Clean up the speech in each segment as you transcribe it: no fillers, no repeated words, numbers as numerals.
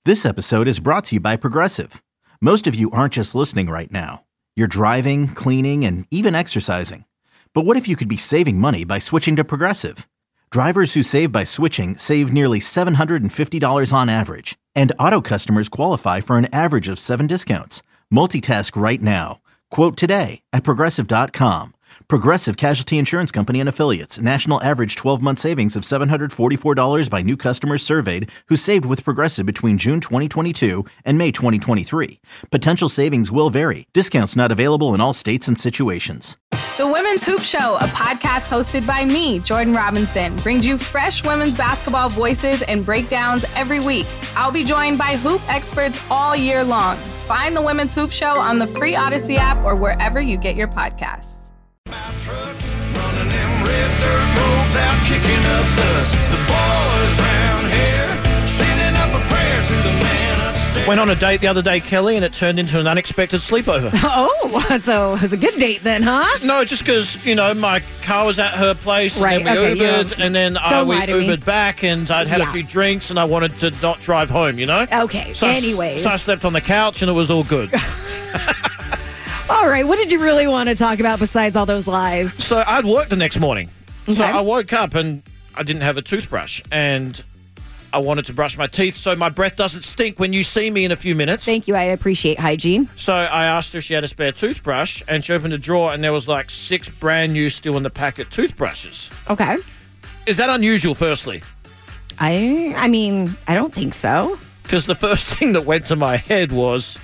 This episode is brought to you by Progressive. Most of you aren't just listening right now. You're driving, cleaning, and even exercising. But what if you could be saving money by switching to Progressive? Drivers who save by switching save nearly $750 on average. And auto customers qualify for an average of 7 discounts. Multitask right now. Quote today at Progressive.com. Progressive Casualty Insurance Company and Affiliates. National average 12-month savings of $744 by new customers surveyed who saved with Progressive between June 2022 and May 2023. Potential savings will vary. Discounts not available in all states and situations. The Women's Hoop Show, a podcast hosted by me, Jordan Robinson, brings you fresh women's basketball voices and breakdowns every week. I'll be joined by hoop experts all year long. Find the Women's Hoop Show on the free Odyssey app or wherever you get your podcasts. Trucks running them red dirt roads out, kicking up dust. The boys round here sending up a prayer to the man upstairs. Went on a date the other day, Kelly, and it turned into an unexpected sleepover. Oh, so it was a good date then, huh? No, just because, my car was at her place, Right, and then we okay, Ubered, and then we Ubered back, and I'd had a few drinks, and I wanted to not drive home, Okay, So anyways. So I slept on the couch, and it was all good. All right, what did you really want to talk about besides all those lies? So I'd work the next morning. So Okay. I woke up, and I didn't have a toothbrush, and I wanted to brush my teeth so my breath doesn't stink when you see me in a few minutes. Thank you, I appreciate hygiene. So I asked her if she had a spare toothbrush, and she opened a drawer, and there was like 6 brand new still in the packet toothbrushes. Okay. Is that unusual, firstly? I mean, I don't think so. Because the first thing that went to my head was,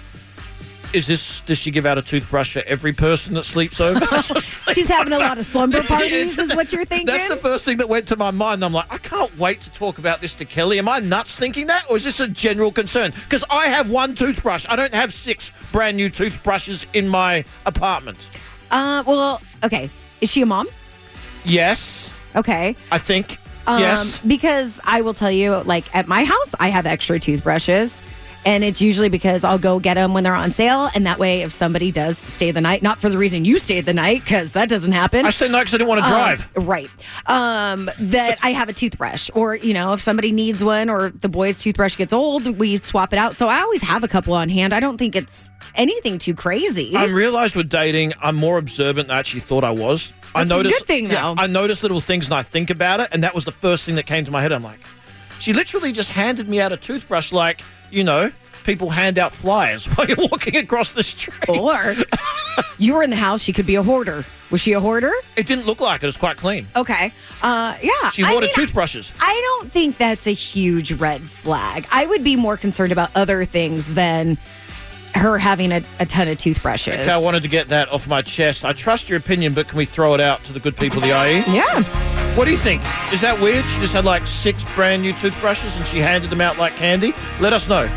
does she give out a toothbrush for every person that sleeps over? She's having a lot of slumber parties, Yes. is what you're thinking? That's the first thing that went to my mind. I'm like, I can't wait to talk about this to Kelly. Am I nuts thinking that? Or is this a general concern? Because I have 1 toothbrush. I don't have 6 brand new toothbrushes in my apartment. Well, okay. Is she a mom? Yes, Okay. I think. Yes. Because I will tell you, like, at my house, I have extra toothbrushes. And it's usually because I'll go get them when they're on sale. And that way, if somebody does stay the night, not for the reason you stayed the night, because that doesn't happen. I stayed the night because I didn't want to drive. Right. That I have a toothbrush. Or, if somebody needs one or the boy's toothbrush gets old, we swap it out. So I always have a couple on hand. I don't think it's anything too crazy. I realized with dating, I'm more observant than I actually thought I was. That's a good thing, though. I notice little things and I think about it, and that was the first thing that came to my head. I'm like, she literally just handed me out a toothbrush like, people hand out flyers while you're walking across the street. Or you were in the house, she could be a hoarder. Was she a hoarder? It didn't look like it. It was quite clean. Okay. Yeah. She hoarded toothbrushes. I don't think that's a huge red flag. I would be more concerned about other things than her having a ton of toothbrushes. Okay, I wanted to get that off my chest. I trust your opinion, but can we throw it out to the good people of the IE? Yeah. What do you think? Is that weird? She just had like 6 brand new toothbrushes and she handed them out like candy? Let us know.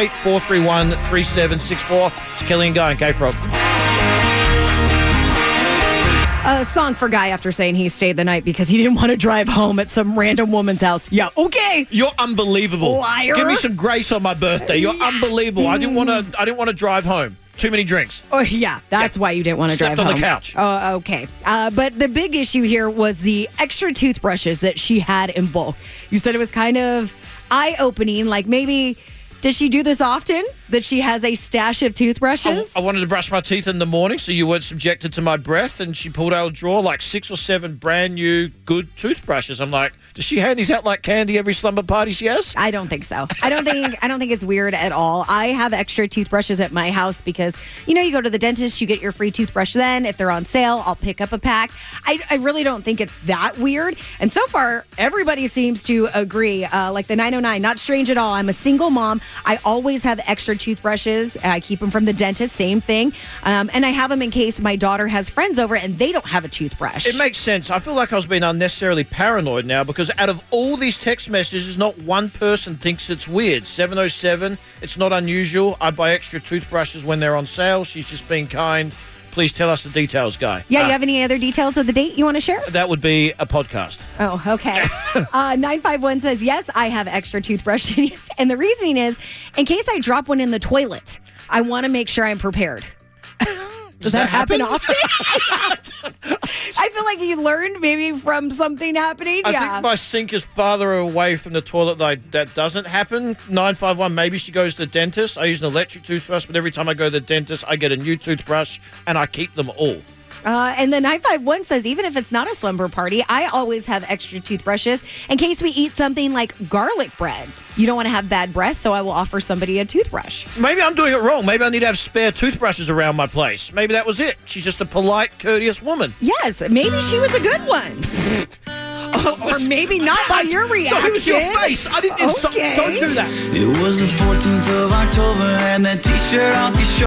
888-431-3764. It's Kelly and Guy and K-Frog. A song for Guy after saying he stayed the night because he didn't want to drive home at some random woman's house. Yeah, okay. You're unbelievable. Liar. Give me some grace on my birthday. You're unbelievable. I didn't want to drive home. Too many drinks. Oh, yeah. That's why you didn't want to drive home. Slept on the couch. Oh, okay. But the big issue here was the extra toothbrushes that she had in bulk. You said it was kind of eye-opening, like maybe... Does she do this often? That she has a stash of toothbrushes? I wanted to brush my teeth in the morning so you weren't subjected to my breath, and she pulled out a drawer like 6 or 7 brand new good toothbrushes. I'm like, does she hand these out like candy every slumber party she has? I don't think so. I don't think it's weird at all. I have extra toothbrushes at my house because, you go to the dentist, you get your free toothbrush then. If they're on sale, I'll pick up a pack. I really don't think it's that weird. And so far, everybody seems to agree. Like the 909, not strange at all. I'm a single mom. I always have extra toothbrushes. I keep them from the dentist, same thing. And I have them in case my daughter has friends over and they don't have a toothbrush. It makes sense. I feel like I was being unnecessarily paranoid now because out of all these text messages, not one person thinks it's weird. 707, it's not unusual. I buy extra toothbrushes when they're on sale. She's just being kind. Please tell us the details, Guy. Yeah, you have any other details of the date you want to share? That would be a podcast. Oh, okay. 951 says, yes, I have extra toothbrushes. And the reasoning is, in case I drop one in the toilet, I want to make sure I'm prepared. Does that happen often? I feel like he learned maybe from something happening. I think my sink is farther away from the toilet that doesn't happen. 951, maybe she goes to the dentist. I use an electric toothbrush, but every time I go to the dentist, I get a new toothbrush, and I keep them all. And the 951 says, even if it's not a slumber party, I always have extra toothbrushes in case we eat something like garlic bread. You don't want to have bad breath, so I will offer somebody a toothbrush. Maybe I'm doing it wrong. Maybe I need to have spare toothbrushes around my place. Maybe that was it. She's just a polite, courteous woman. Yes, maybe she was a good one. Or maybe not by your reaction. No, it was your face. I didn't. Okay. Don't do that. It was the 14th of October and that t-shirt off your shoulder.